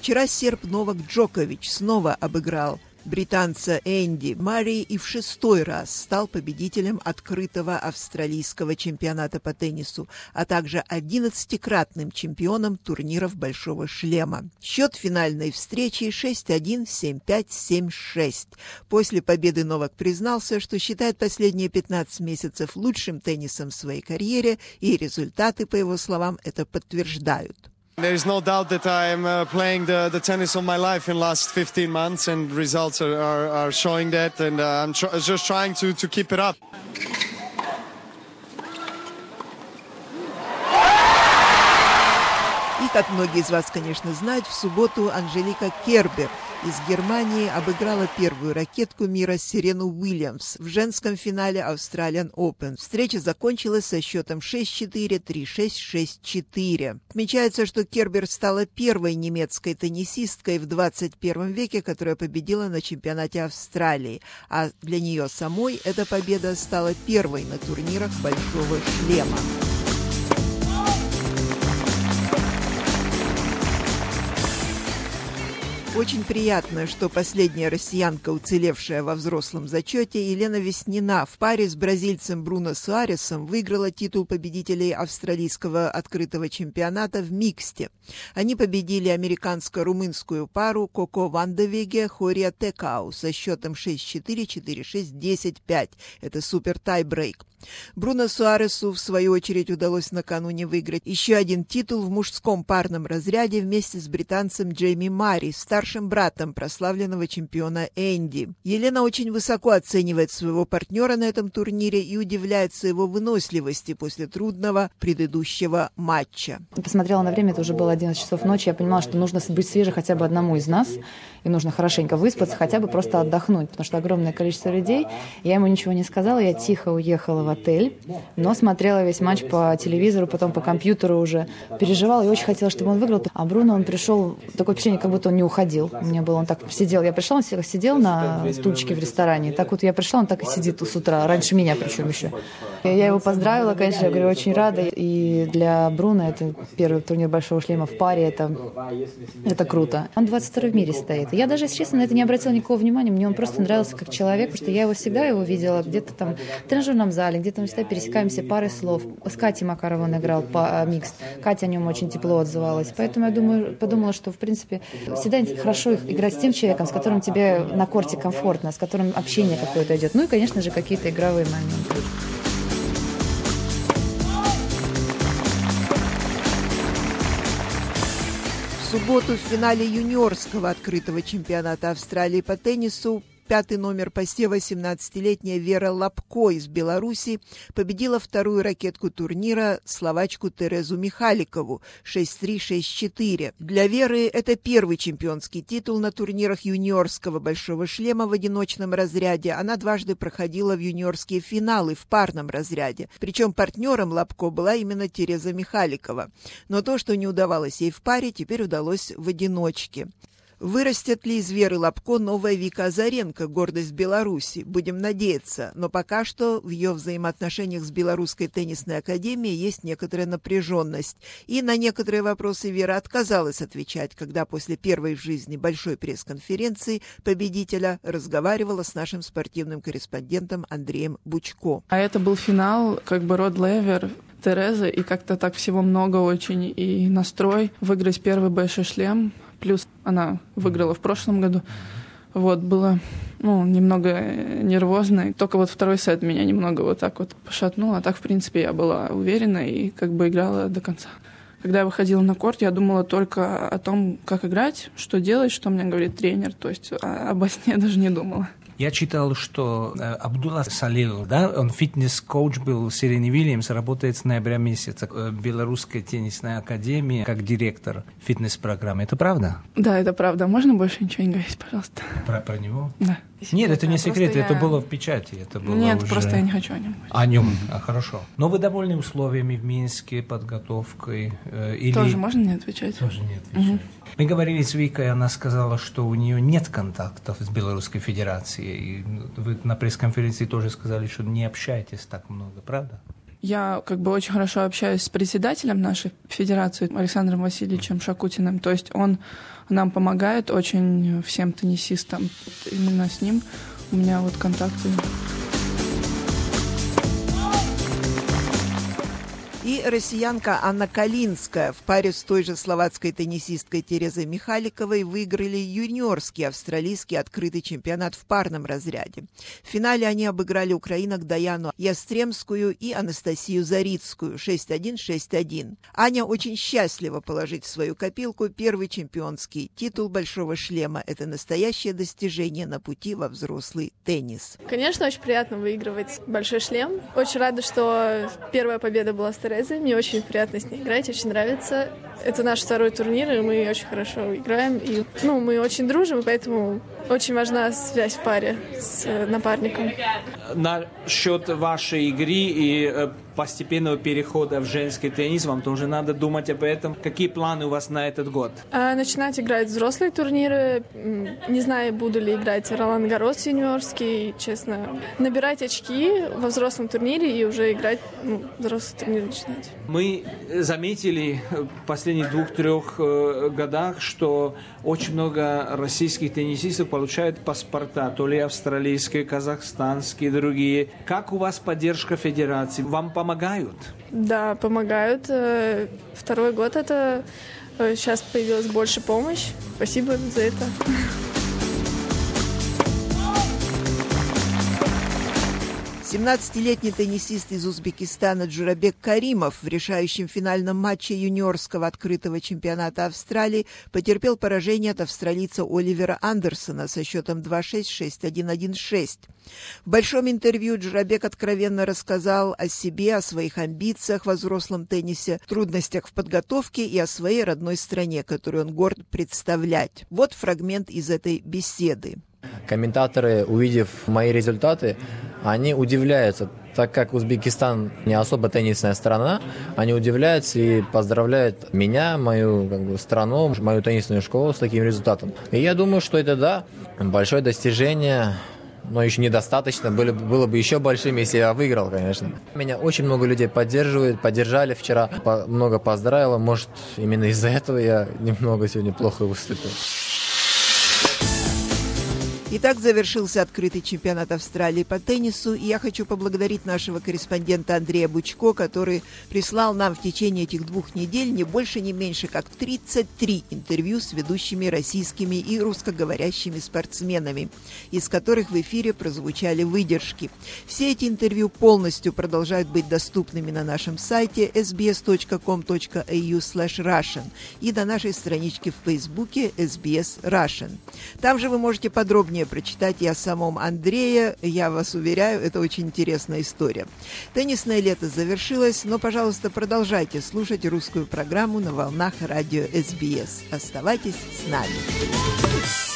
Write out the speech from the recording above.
Вчера серб Новак Джокович снова обыграл британца Энди Марри и в 6-й раз стал победителем открытого австралийского чемпионата по теннису, а также 11-кратным чемпионом турниров «Большого шлема». Счет финальной встречи 6-1, 7-5, 7-6. После победы Новак признался, что считает последние 15 месяцев лучшим теннисом в своей карьере, и результаты, по его словам, это подтверждают. There is no doubt that I am playing the tennis of my life in the last 15 months, and results are showing that, and I'm just trying to keep it up. И, как многие из вас, конечно, знают, в субботу Анжелика Кербер из Германии обыграла первую ракетку мира Серену Уильямс в женском финале Australian Open. Встреча закончилась со счетом 6-4, 3-6, 6-4. Отмечается, что Кербер стала первой немецкой теннисисткой в 21 веке, которая победила на чемпионате Австралии, а для нее самой эта победа стала первой на турнирах «Большого шлема». Очень приятно, что последняя россиянка, уцелевшая во взрослом зачете, Елена Веснина в паре с бразильцем Бруно Суаресом выиграла титул победителей австралийского открытого чемпионата в миксте. Они победили американско-румынскую пару Коко Вандевеге Хория Текау со счетом 6-4, 4-6, 10-5. Это супер тайбрейк. Бруно Суаресу, в свою очередь, удалось накануне выиграть еще один титул в мужском парном разряде вместе с британцем Джейми Марри, старшим братом прославленного чемпиона Энди. Елена очень высоко оценивает своего партнера на этом турнире и удивляется его выносливости после трудного предыдущего матча. Посмотрела на время, это уже было 11 часов ночи, я понимала, что нужно быть свежей хотя бы одному из нас, и нужно хорошенько выспаться, хотя бы просто отдохнуть, потому что огромное количество людей. Я ему ничего не сказала, я тихо уехала в отель, но смотрела весь матч по телевизору, потом по компьютеру уже, переживала и очень хотела, чтобы он выиграл. А Бруно, он пришел, такое впечатление, как будто он не уходил. У меня было, он так сидел, я пришла, он сидел на стульчике в ресторане, так вот я пришла, он так и сидит с утра, раньше меня причем еще. Я его поздравила, конечно, я говорю, очень рада, и для Бруно это первый турнир «Большого шлема» в паре, это круто. Он 22-й в мире стоит. Я даже, если честно, на это не обратила никакого внимания, мне он просто нравился как человек, потому что я всегда его видела где-то там в тренажерном зале, где-то мы всегда пересекаемся парой слов. С Катей Макаровой он играл по микс. Катя о нем очень тепло отзывалась. Поэтому я подумала, что, в принципе, всегда хорошо играть с тем человеком, с которым тебе на корте комфортно, с которым общение какое-то идет. Ну и, конечно же, какие-то игровые моменты. В субботу в финале юниорского открытого чемпионата Австралии по теннису 5-й номер по СЕ 18-летняя Вера Лапко из Беларуси победила вторую ракетку турнира словачку Терезу Михаликову 6-3, 6-4. Для Веры это первый чемпионский титул на турнирах юниорского «Большого шлема» в одиночном разряде. Она дважды проходила в юниорские финалы в парном разряде. Причем партнером Лапко была именно Тереза Михаликова. Но то, что не удавалось ей в паре, теперь удалось в одиночке. Вырастет ли из Веры Лапко новая Вика Азаренко, гордость Беларуси? Будем надеяться. Но пока что в ее взаимоотношениях с Белорусской теннисной академией есть некоторая напряженность. И на некоторые вопросы Вера отказалась отвечать, когда после первой в жизни большой пресс-конференции победителя разговаривала с нашим спортивным корреспондентом Андреем Бучко. А это был финал, Род Левер, Тереза, и как-то так всего много очень. И настрой выиграть первый большой шлем. Плюс она выиграла в прошлом году. Было немного нервозно. Только второй сет меня немного пошатнуло. А так, в принципе, я была уверена и играла до конца. Когда я выходила на корт, я думала только о том, как играть, что делать, что мне говорит тренер. То есть обо сне я даже не думала. Я читал, что Абдулла Салил, он фитнес-коуч был в Серене Уильямс, работает с ноября месяца в Белорусской теннисной академии как директор фитнес-программы. Это правда? Да, это правда. Можно больше ничего не говорить, пожалуйста? Про него? Да. Нет, это не секрет, это было в печати. Это было Нет, уже... просто я не хочу о нем говорить. О нем, хорошо. Но вы довольны условиями в Минске, подготовкой? Или... Тоже можно не отвечать? Тоже не отвечать. Угу. Мы говорили с Викой, она сказала, что у нее нет контактов с Белорусской Федерацией. И вы на пресс-конференции тоже сказали, что не общаетесь так много, правда? Я как бы очень хорошо общаюсь с председателем нашей федерации Александром Васильевичем Шакутиным. То есть он нам помогает очень всем теннисистам. Именно с ним у меня вот контакты. И россиянка Анна Калинская в паре с той же словацкой теннисисткой Терезой Михаликовой выиграли юниорский австралийский открытый чемпионат в парном разряде. В финале они обыграли украинок Даяну Ястремскую и Анастасию Зарицкую 6-1, 6-1. Аня очень счастлива положить в свою копилку первый чемпионский титул «Большого шлема». Это настоящее достижение на пути во взрослый теннис. Конечно, очень приятно выигрывать «Большой шлем». Очень рада, что первая победа была с Терезой. Мне очень приятно с ней играть, очень нравится. Это наш второй турнир, и мы очень хорошо играем. И, мы очень дружим, и поэтому очень важна связь в паре с напарником. Насчет вашей игры и постепенного перехода в женский теннис, вам тоже надо думать об этом. Какие планы у вас на этот год? Начинать играть взрослые турниры. Не знаю, буду ли играть Ролан Гаррос юниорский, честно. Набирать очки во взрослом турнире и уже играть взрослый турнир начинать. Мы заметили в последних 2-3 годах, что очень много российских теннисистов получают паспорта, то ли австралийские, казахстанские, другие. Как у вас поддержка федерации? Вам помогают? Да, помогают. Второй год это сейчас появилась больше помощь. Спасибо за это. 17-летний теннисист из Узбекистана Джурабек Каримов в решающем финальном матче юниорского открытого чемпионата Австралии потерпел поражение от австралийца Оливера Андерсона со счетом 2-6, 6-1, 1-6. В большом интервью Джурабек откровенно рассказал о себе, о своих амбициях во взрослом теннисе, трудностях в подготовке и о своей родной стране, которую он горд представлять. Вот фрагмент из этой беседы. Комментаторы, увидев мои результаты, они удивляются, так как Узбекистан не особо теннисная страна, они удивляются и поздравляют меня, мою страну, мою теннисную школу с таким результатом. И я думаю, что это, большое достижение, но еще недостаточно, было бы еще большим, если я выиграл, конечно. Меня очень много людей поддержали вчера, много поздравило, может, именно из-за этого я немного сегодня плохо выступил. Итак, завершился открытый чемпионат Австралии по теннису, и я хочу поблагодарить нашего корреспондента Андрея Бучко, который прислал нам в течение этих 2 недель не больше, не меньше, как 33 интервью с ведущими российскими и русскоговорящими спортсменами, из которых в эфире прозвучали выдержки. Все эти интервью полностью продолжают быть доступными на нашем сайте sbs.com.au/russian и на нашей страничке в Фейсбуке SBS Russian. Там же вы можете подробнее прочитать и о самом Андрее. Я вас уверяю, это очень интересная история. Теннисное лето завершилось, но, пожалуйста, продолжайте слушать русскую программу на волнах радио SBS. Оставайтесь с нами.